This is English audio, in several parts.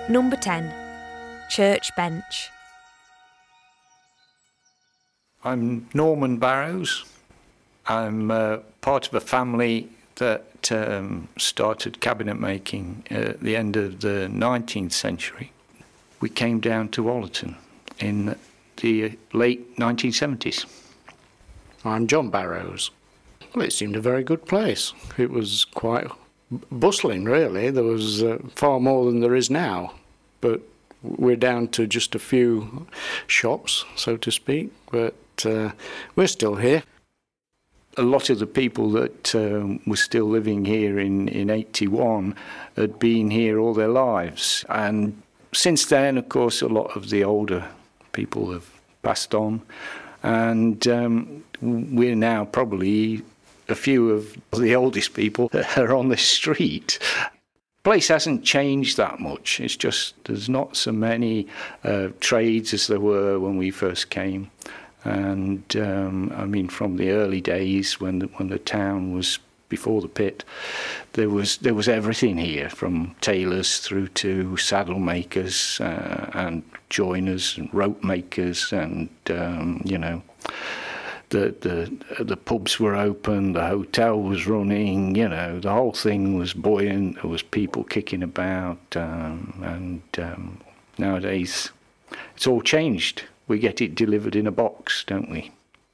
Number 10. Church Bench. I'm Norman Barrows. I'm part of a family that started cabinet making at the end of the 19th century. We came down to Ollerton in the late 1970s. I'm John Barrows. Well, it seemed a very good place. It was quite bustling, really. There was far more than there is now, but we're down to just a few shops, so to speak, but we're still here. A lot of the people that were still living here in 81 had been here all their lives, and since then, of course, a lot of the older people have passed on, and we're now probably a few of the oldest people that are on the street. The place hasn't changed that much. It's just there's not so many trades as there were when we first came. And I mean, from the early days when the town was before the pit, there was everything here, from tailors through to saddle makers and joiners and rope makers, and the pubs were open, the hotel was running, the whole thing was buoyant. There was people kicking about, and nowadays it's all changed. We get it delivered in a box, don't we?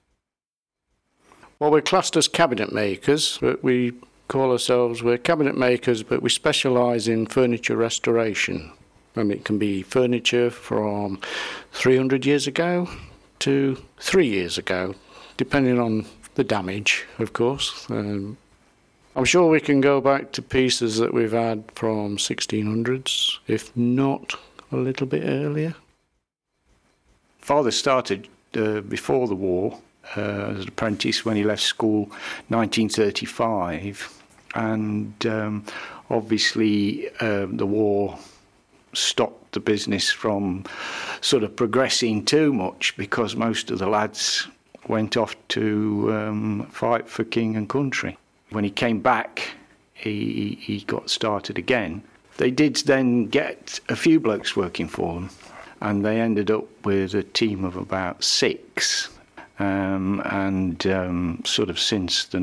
Well, we're classed as cabinet makers, but we're cabinet makers, but we specialise in furniture restoration. And it can be furniture from 300 years ago to 3 years ago, depending on the damage, of course. I'm sure we can go back to pieces that we've had from 1600s, if not a little bit earlier. Father started before the war as an apprentice when he left school 1935, and obviously the war stopped the business from sort of progressing too much, because most of the lads went off to fight for king and country. When he came back, he got started again. They did then get a few blokes working for them, and they ended up with a team of about 6. And sort of since the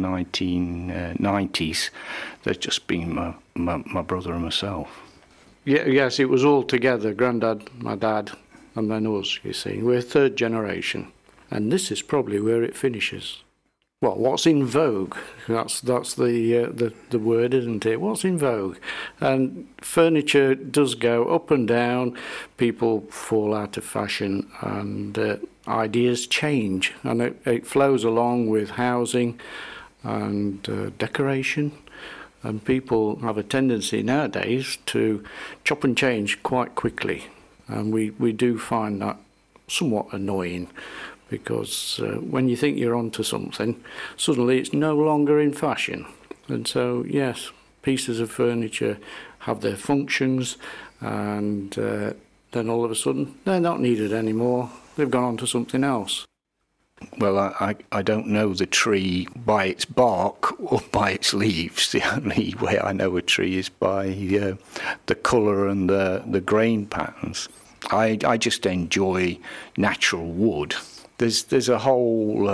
1990s, there's just been my brother and myself. Yes, it was all together, Grandad, my dad, and then us, you see. We're third generation, and this is probably where it finishes. Well, what's in vogue? That's the word, isn't it? What's in vogue? And furniture does go up and down. People fall out of fashion, and ideas change, and it flows along with housing and decoration. And people have a tendency nowadays to chop and change quite quickly, and we do find that somewhat annoying. Because when you think you're onto something, suddenly it's no longer in fashion. And so, yes, pieces of furniture have their functions, and then all of a sudden they're not needed anymore. They've gone on to something else. Well, I don't know the tree by its bark or by its leaves. The only way I know a tree is by the colour and the grain patterns. I just enjoy natural wood. There's a whole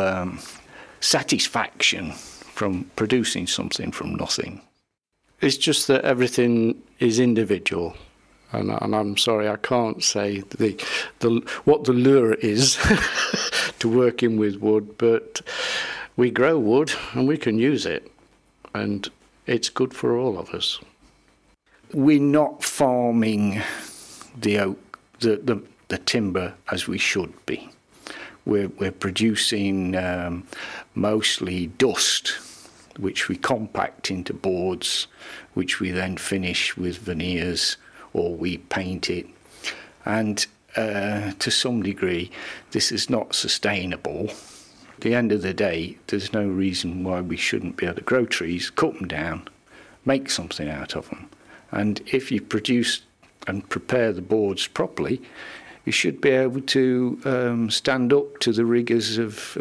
satisfaction from producing something from nothing. It's just that everything is individual, and I'm sorry I can't say what the lure is to working with wood, but we grow wood and we can use it, and it's good for all of us. We're not farming the oak, the timber as we should be. We're producing mostly dust, which we compact into boards, which we then finish with veneers, or we paint it. And to some degree, this is not sustainable. At the end of the day, there's no reason why we shouldn't be able to grow trees, cut them down, make something out of them. And if you produce and prepare the boards properly, you should be able to stand up to the rigours of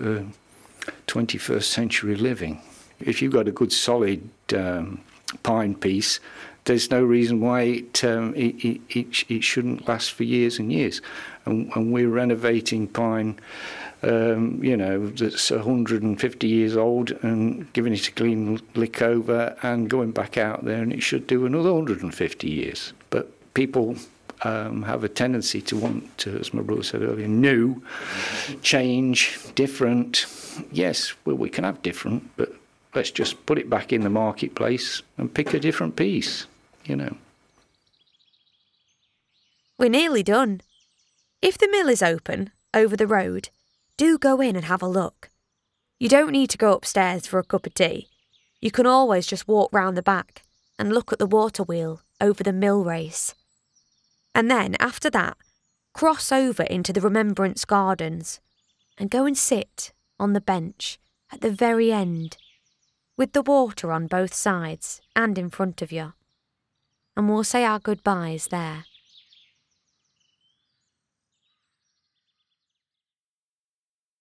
21st century living. If you've got a good solid pine piece, there's no reason why it shouldn't last for years and years. And we're renovating pine, that's 150 years old, and giving it a clean lick over and going back out there, and it should do another 150 years. But people have a tendency to want to, as my brother said earlier, new, change, different. Yes, well, we can have different, but let's just put it back in the marketplace and pick a different piece, We're nearly done. If the mill is open, over the road, do go in and have a look. You don't need to go upstairs for a cup of tea. You can always just walk round the back and look at the water wheel over the mill race. And then, after that, cross over into the Remembrance Gardens and go and sit on the bench at the very end, with the water on both sides and in front of you. And we'll say our goodbyes there.